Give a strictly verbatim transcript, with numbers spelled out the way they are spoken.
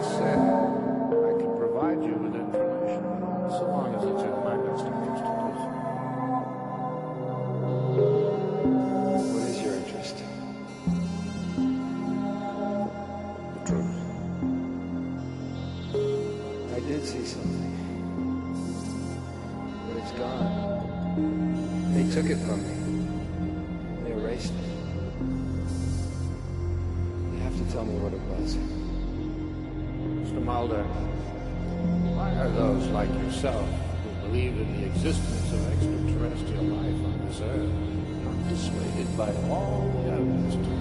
I said, I can provide you with information, so long as it's in my best interest to do so. What is your interest? The truth. I did see something. But it's gone. They took it from me. They erased it. You have to tell me what it was. Mister Mulder, why are those like yourself who believe in the existence of extraterrestrial life on this earth not dissuaded by all the evidence to